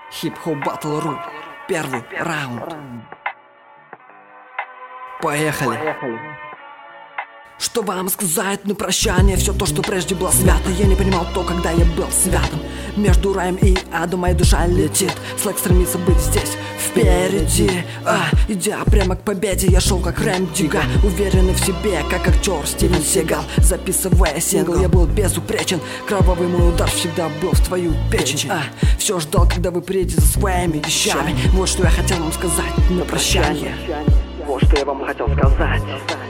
Хип-хоп батл.ру. Первый раунд. Поехали. Что вам сказать на прощание? Все то, что прежде было свято. Я не понимал то, когда я был святым. Между раем и адом моя душа летит. Слэк стремится быть здесь, впереди. Идя прямо к победе, я шел как Рэм Дига, уверенный в себе, как актер Стивен Сигал. Записывая сингл, я был безупречен. Кровавый мой удар всегда был в твою печень. Все ждал, когда вы приедете за своими вещами. Вот что я хотел вам сказать на прощание. Вот что я вам хотел сказать.